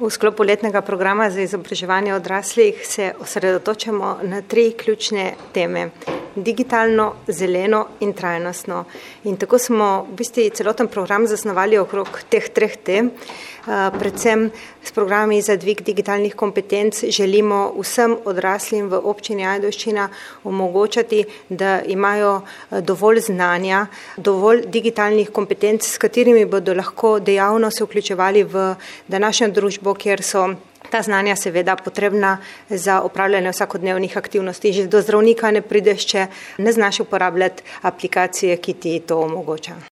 V sklopu letnega programa za izobraževanje odraslih se osredotočamo na 3 ključne teme: digitalno, zeleno in trajnostno. In tako smo v bistvu celoten program zasnovali okrog teh 3 tem. Predvsem s programi za dvig digitalnih kompetenc želimo vsem odraslim v občini Ajdovščina omogočati, da imajo dovolj znanja, dovolj digitalnih kompetenc, s katerimi bodo lahko dejavno se vključevali v današnjo družbo, kjer so ta znanja seveda potrebna za opravljanje vsakodnevnih aktivnosti. Že do zdravnika ne prideš, če ne znaš uporabljati aplikacije, ki ti to omogoča.